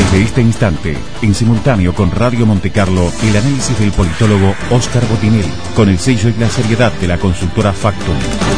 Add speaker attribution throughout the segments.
Speaker 1: Desde este instante, en simultáneo con Radio Montecarlo, el análisis del politólogo Óscar Botinelli, con el sello y la seriedad de la consultora Factum.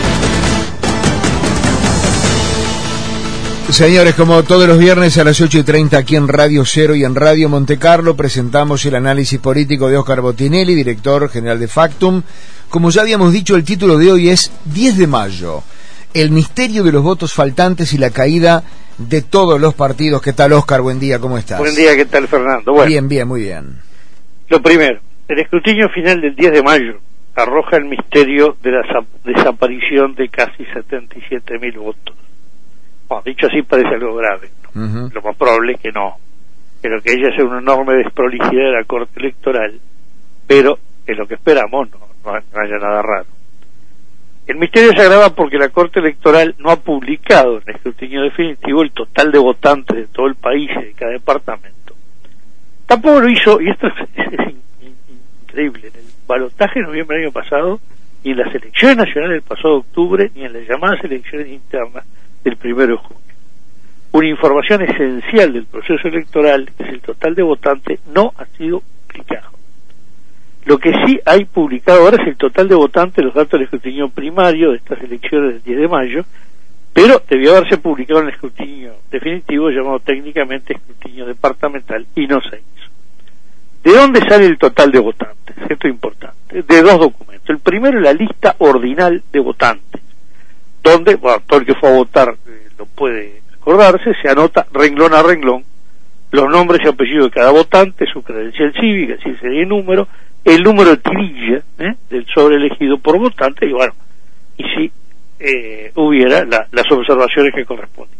Speaker 2: Señores, como todos los viernes a las 8:30 aquí en Radio Cero y en Radio Montecarlo, presentamos el análisis político de Óscar Botinelli, director general de Factum. Como ya habíamos dicho, el título de hoy es 10 de mayo, el misterio de los votos faltantes y la caída de todos los partidos. ¿Qué tal, Óscar? Buen día, ¿cómo estás?
Speaker 3: Buen día, ¿qué tal, Fernando? Bueno,
Speaker 2: bien, muy bien.
Speaker 3: Lo primero, el escrutinio final del 10 de mayo arroja el misterio de la desaparición de casi 77.000 votos. Bueno, dicho así parece algo grave, ¿no? Lo más probable es que no, pero que ella sea una enorme desprolijidad de la Corte Electoral, pero es lo que esperamos, no haya nada raro. El misterio se agrava porque la Corte Electoral no ha publicado en el escrutinio definitivo el total de votantes de todo el país y de cada departamento. Tampoco lo hizo, y esto es increíble, en el balotaje de noviembre del año pasado, y en las elecciones nacionales del pasado octubre, ni en las llamadas elecciones internas del 1 de junio. Una información esencial del proceso electoral, que es el total de votantes, no ha sido publicado. Lo que sí hay publicado ahora es el total de votantes, los datos del escrutinio primario de estas elecciones del 10 de mayo, pero debió haberse publicado en el escrutinio definitivo, llamado técnicamente escrutinio departamental, y no se hizo. ¿De dónde sale el total de votantes? Esto es importante. De dos documentos. El primero es la lista ordinal de votantes, donde, bueno, todo el que fue a votar lo puede acordarse, se anota renglón a renglón los nombres y apellidos de cada votante, su credencial cívica, si sería el número de tirilla del sobre elegido por votante, y bueno, y si hubiera las observaciones que corresponden.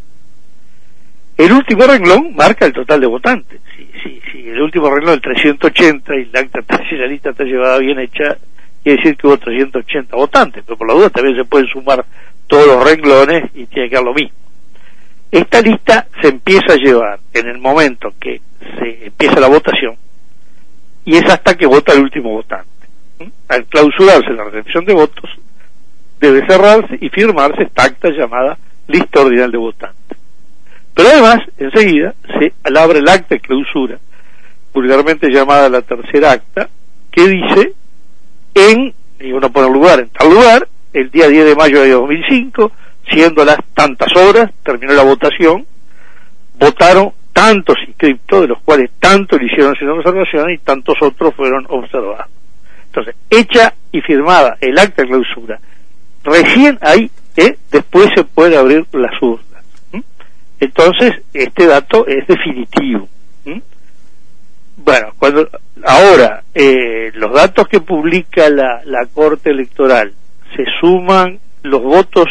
Speaker 3: El último renglón marca el total de votantes. Si el último renglón, el 380, y la lista está llevada bien hecha, quiere decir que hubo 380 votantes, pero por la duda también se pueden sumar todos los renglones y tiene que dar lo mismo. Esta lista se empieza a llevar en el momento que se empieza la votación, y es hasta que vota el último votante. Al clausurarse la recepción de votos, debe cerrarse y firmarse esta acta llamada lista ordinal de votantes. Pero además, enseguida, se abre el acta de clausura, vulgarmente llamada la tercera acta, que dice, y uno pone lugar, en tal lugar, el día 10 de mayo de 2005, siendo las tantas horas, terminó la votación, votaron tantos inscriptos, de los cuales tantos le hicieron sin observaciones y tantos otros fueron observados. Entonces, hecha y firmada el acta de clausura, recién ahí, después se puede abrir las urnas. Entonces, este dato es definitivo. Bueno, ahora, los datos que publica la Corte Electoral, se suman los votos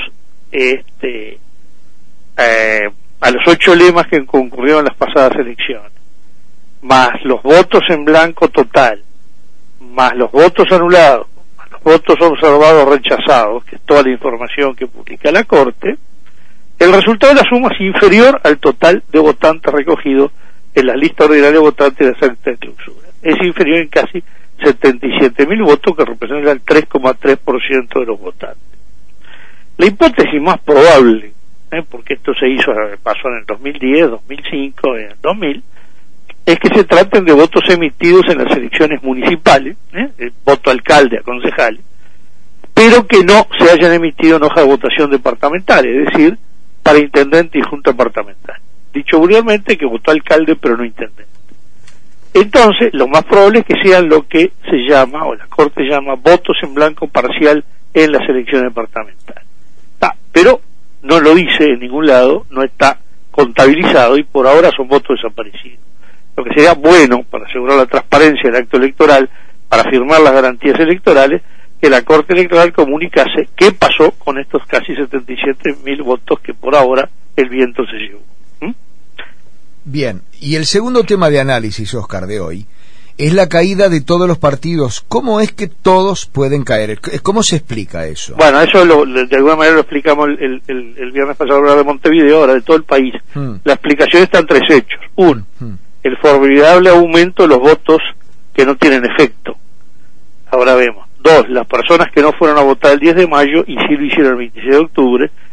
Speaker 3: a los 8 lemas que concurrieron en las pasadas elecciones, más los votos en blanco total, más los votos anulados, más los votos observados rechazados, que es toda la información que publica la Corte, el resultado de la suma es inferior al total de votantes recogidos en la lista ordinaria de votantes de la acta de clausura. Es inferior en casi 77.000 votos, que representan el 3,3% de los votantes. La hipótesis más probable, porque esto pasó en el 2010, 2005, en el 2000, es que se traten de votos emitidos en las elecciones municipales, el voto alcalde a concejales, pero que no se hayan emitido en hoja de votación departamental, es decir, para intendente y junta departamental. Dicho vulgarmente, que votó alcalde pero no intendente. Entonces, lo más probable es que sean lo que se llama, o la Corte llama, votos en blanco parcial en las elecciones departamentales. Pero no lo dice en ningún lado, no está contabilizado, y por ahora son votos desaparecidos. Lo que sería bueno para asegurar la transparencia del acto electoral, para firmar las garantías electorales, que la Corte Electoral comunicase qué pasó con estos casi 77.000 votos que por ahora el viento se llevó.
Speaker 2: Bien, y el segundo tema de análisis, Óscar, de hoy, es la caída de todos los partidos. ¿Cómo es que todos pueden caer? ¿Cómo se explica eso?
Speaker 3: Bueno, eso de alguna manera lo explicamos el viernes pasado de Montevideo, ahora de todo el país. La explicación está en 3 hechos. Uno, el formidable aumento de los votos que no tienen efecto. Ahora vemos. 2, las personas que no fueron a votar el 10 de mayo y sí lo hicieron el 26 de octubre.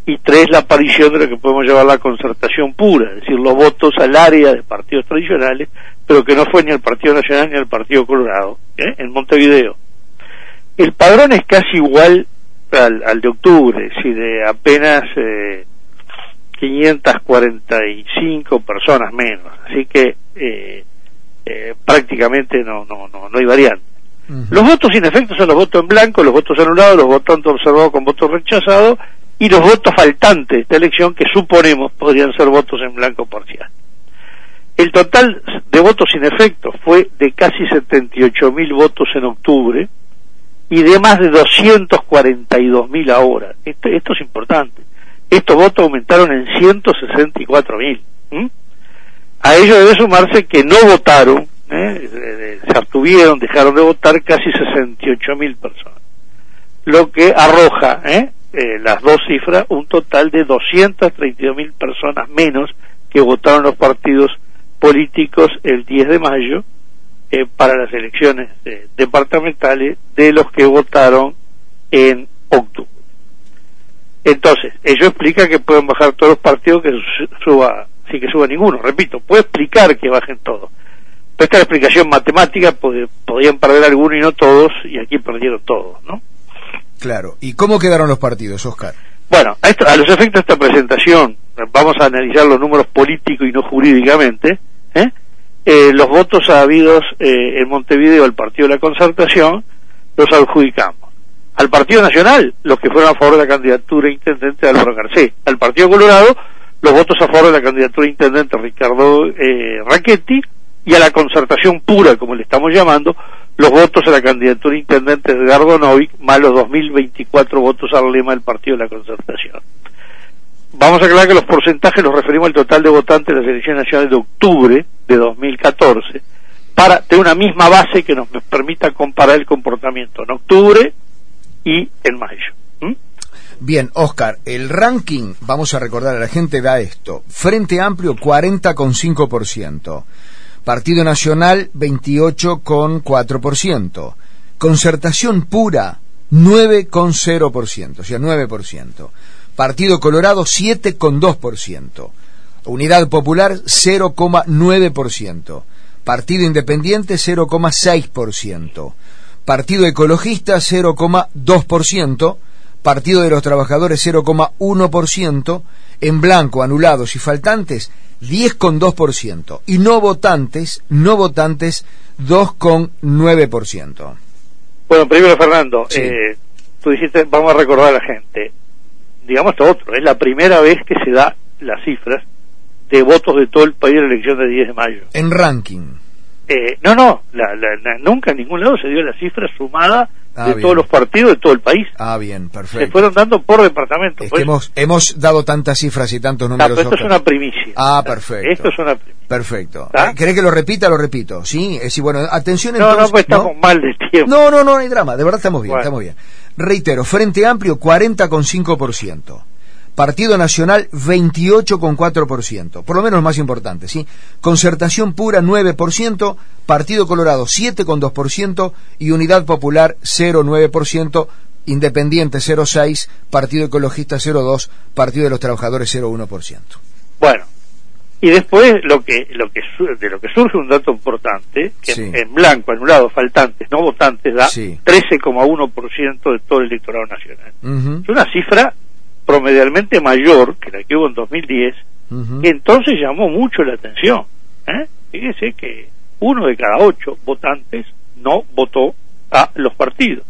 Speaker 3: y 3, la aparición de lo que podemos llamar la concertación pura, es decir, los votos al área de partidos tradicionales, pero que no fue ni al Partido Nacional ni al Partido Colorado, en Montevideo. El padrón es casi igual al de octubre, es decir, de apenas 545 personas menos, así que prácticamente no hay variante. Los votos sin efecto son los votos en blanco, los votos anulados, los votantes observados con votos rechazados y los votos faltantes de esta elección, que suponemos podrían ser votos en blanco parcial. El total de votos sin efecto fue de casi 78.000 votos en octubre y de más de 242.000 ahora. Esto es importante. Estos votos aumentaron en 164.000. A ello debe sumarse que no votaron, se abstuvieron, dejaron de votar casi 68.000 personas, lo que arroja las dos cifras, un total de 232.000 personas menos que votaron los partidos políticos el 10 de mayo para las elecciones departamentales de los que votaron en octubre. Entonces, ello explica que pueden bajar todos los partidos, que suba ninguno. Repito, puede explicar que bajen todos. Pero esta es la explicación matemática, podían perder algunos y no todos, y aquí perdieron todos, ¿no?
Speaker 2: Claro. ¿Y cómo quedaron los partidos, Oscar?
Speaker 3: Bueno, a los efectos de esta presentación, vamos a analizar los números políticos y no jurídicamente. Los votos habidos en Montevideo al Partido de la Concertación los adjudicamos al Partido Nacional, los que fueron a favor de la candidatura intendente de Álvaro Garcés; al Partido Colorado, los votos a favor de la candidatura intendente Ricardo Rachetti; y a la Concertación pura, como le estamos llamando, los votos a la candidatura intendente de Edgardo Novick, más los 2.024 votos al lema del Partido de la Concertación. Vamos a aclarar que los porcentajes los referimos al total de votantes de las elecciones nacionales de octubre de 2014, para tener una misma base que nos permita comparar el comportamiento en octubre y en mayo.
Speaker 2: Bien, Oscar, el ranking, vamos a recordar a la gente, da esto: Frente Amplio 40,5%, Partido Nacional 28,4%, Concertación Pura 9,0%, o sea 9%, Partido Colorado 7,2%, Unidad Popular 0,9%, Partido Independiente 0,6%, Partido Ecologista 0,2%, Partido de los Trabajadores 0,1%, en blanco, anulados y faltantes 10,2%, y no votantes 2,9%.
Speaker 3: Bueno, primero, Fernando,
Speaker 2: sí.
Speaker 3: Tú dijiste, vamos a recordar a la gente, digamos esto otro, es la primera vez que se da las cifras de votos de todo el país en la elección del 10 de mayo.
Speaker 2: En ranking.
Speaker 3: Nunca en ningún lado se dio la cifra sumada de
Speaker 2: bien.
Speaker 3: Todos los partidos de todo el país.
Speaker 2: Bien, perfecto.
Speaker 3: Se fueron dando por departamento.
Speaker 2: Es que hemos dado tantas cifras y tantos números.
Speaker 3: Pero esto es una primicia.
Speaker 2: Perfecto.
Speaker 3: Esto es una primicia.
Speaker 2: Perfecto. ¿Querés que lo repita? Lo repito. Sí, es decir, bueno, atención entonces.
Speaker 3: No, pues estamos mal de tiempo.
Speaker 2: No hay drama, de verdad estamos bien, estamos bien. Reitero, Frente Amplio 40,5%. Partido Nacional 28,4%, por lo menos lo más importante, ¿sí? Concertación Pura 9%, Partido Colorado 7,2% y Unidad Popular 0,9%, Independiente 0,6%, Partido Ecologista 0,2%, Partido de los Trabajadores 0,1%.
Speaker 3: Bueno, y después de lo que surge un dato importante, que
Speaker 2: sí.
Speaker 3: En blanco, anulados, faltantes, no votantes, da
Speaker 2: sí.
Speaker 3: 13,1% de todo el electorado nacional. Es una cifra promedialmente mayor que la que hubo en 2010, que entonces llamó mucho la atención. Fíjese que 1 de cada 8 votantes no votó a los partidos,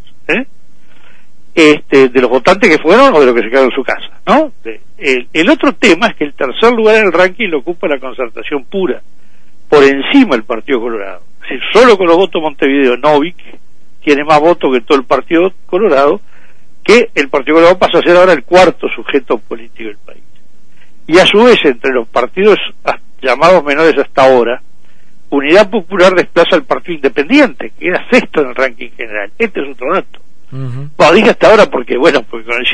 Speaker 3: de los votantes que fueron o de los que se quedaron en su casa, ¿no? El otro tema es que el tercer lugar en el ranking lo ocupa la Concertación Pura, por encima del Partido Colorado. Es decir, solo con los votos Montevideo, Novick tiene más votos que todo el Partido Colorado, que el Partido Colorado pasa a ser ahora el cuarto sujeto político del país. Y a su vez, entre los partidos llamados menores hasta ahora, Unidad Popular desplaza al Partido Independiente, que era sexto en el ranking general. Este es otro dato. Bueno, dije hasta ahora porque con el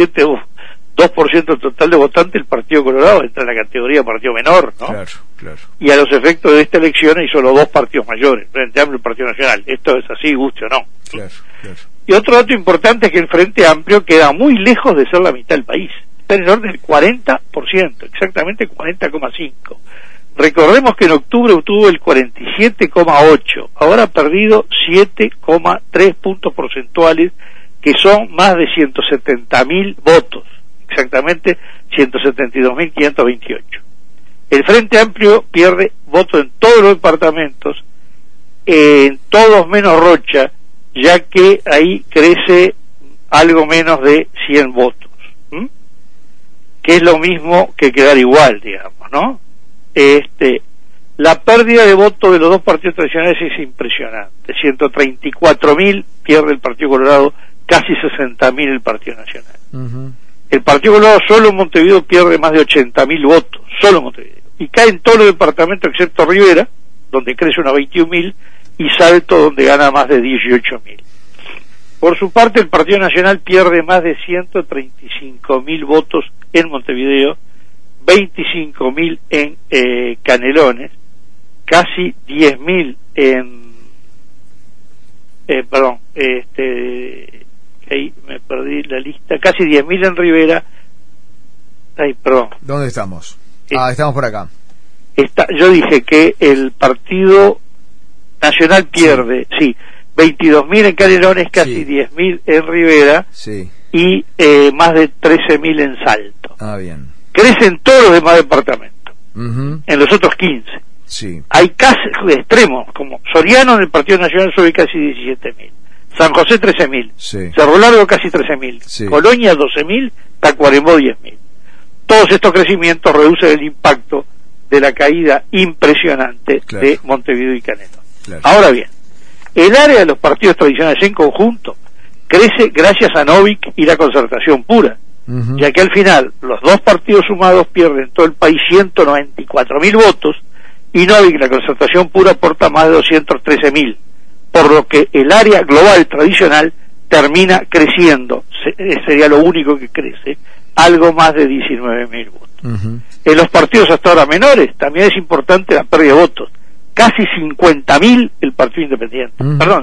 Speaker 3: 2% total de votantes, el Partido Colorado entra en la categoría de partido menor, ¿no?
Speaker 2: Claro.
Speaker 3: Y a los efectos de esta elección hay solo 2 partidos mayores, Frente Amplio y el Partido Nacional. Esto es así, guste o no.
Speaker 2: Claro.
Speaker 3: Y otro dato importante es que el Frente Amplio queda muy lejos de ser la mitad del país. está en el orden del 40%, exactamente 40,5%. Recordemos que en octubre obtuvo el 47,8%, ahora ha perdido 7,3 puntos porcentuales, que son más de 170.000 votos, exactamente 172.528. El Frente Amplio pierde votos en todos los departamentos, en todos menos Rocha, ya que ahí crece algo menos de 100 votos, que es lo mismo que quedar igual, digamos, ¿no? La pérdida de votos de los dos partidos tradicionales es impresionante. 134.000 pierde el Partido Colorado, casi 60.000 el Partido Nacional. El Partido Colorado solo en Montevideo pierde más de 80.000 votos, solo en Montevideo, y cae en todos los departamentos excepto Rivera, donde crece unos 21.000, y Salto, donde gana más de 18.000. Por su parte, el Partido Nacional pierde más de 135.000 votos en Montevideo, 25.000 en Canelones, casi 10.000 en ahí me perdí la lista, casi 10.000 en Rivera.
Speaker 2: ¿Dónde estamos? Estamos por acá.
Speaker 3: Yo dije que el Partido Nacional pierde, sí, 22.000 en Canelones, casi 10.000 en Rivera, y más de 13.000 en Salto.
Speaker 2: Bien.
Speaker 3: Crecen todos los demás departamentos, en los otros 15. Hay casos extremos, como Soriano en el Partido Nacional sube casi 17.000, San José 13.000, Cerro Largo casi 13.000, Colonia 12.000, Tacuarembó 10.000. Todos estos crecimientos reducen el impacto de la caída impresionante de Montevideo y Canelones. Ahora bien, el área de los partidos tradicionales en conjunto crece gracias a Novik y la concertación pura, ya que al final los dos partidos sumados pierden todo el país 194.000 votos, y Novik y la concertación pura aporta más de 213.000, por lo que el área global tradicional termina creciendo, sería lo único que crece, algo más de 19.000 votos. En los partidos hasta ahora menores también es importante la pérdida de votos, casi 50.000 el Partido Independiente,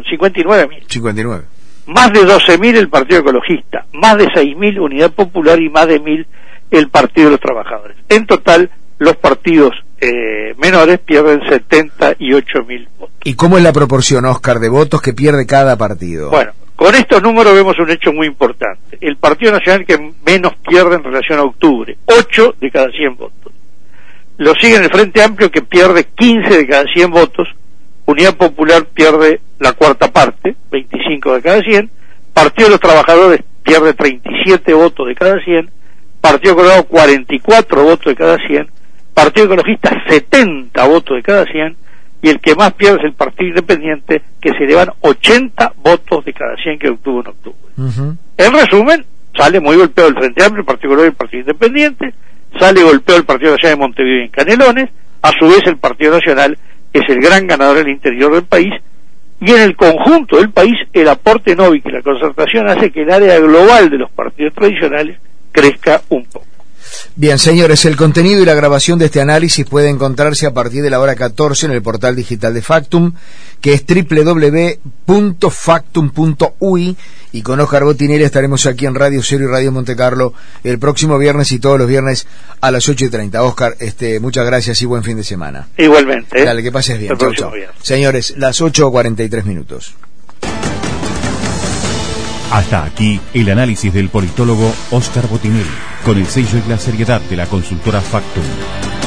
Speaker 3: 59.000. Más de 12.000 el Partido Ecologista, más de 6.000 Unidad Popular y más de 1.000 el Partido de los Trabajadores. En total, los partidos menores pierden 78.000 votos.
Speaker 2: ¿Y cómo es la proporción, Oscar, de votos que pierde cada partido?
Speaker 3: Bueno, con estos números vemos un hecho muy importante. El Partido Nacional que menos pierde en relación a octubre, 8 de cada 100 votos. Lo sigue el Frente Amplio, que pierde 15 de cada 100 votos. Unidad Popular pierde la cuarta parte, 25 de cada 100. Partido de los Trabajadores pierde 37 votos de cada 100. Partido Colorado 44 votos de cada 100. Partido Ecologista 70 votos de cada 100. Y el que más pierde es el Partido Independiente, que se le van 80 votos de cada 100 que obtuvo en octubre. En resumen, sale muy golpeado el Frente Amplio, el Partido Colorado y el Partido Independiente. Sale golpeado el Partido Nacional de Montevideo y en Canelones. A su vez, el Partido Nacional es el gran ganador en el interior del país, y en el conjunto del país el aporte Novik y la concertación hace que el área global de los partidos tradicionales crezca un poco.
Speaker 2: Bien, señores, el contenido y la grabación de este análisis puede encontrarse a partir de la hora 14 en el portal digital de Factum, que es www.factum.uy, y con Oscar Botinelli estaremos aquí en Radio Cero y Radio Montecarlo el próximo viernes y todos los viernes a las 8:30. Oscar, muchas gracias y buen fin de semana.
Speaker 3: Igualmente.
Speaker 2: Dale, que pases bien. Chau, chau. Señores, las 8:43.
Speaker 1: Hasta aquí el análisis del politólogo Oscar Botinelli, con el sello y la seriedad de la consultora Factum.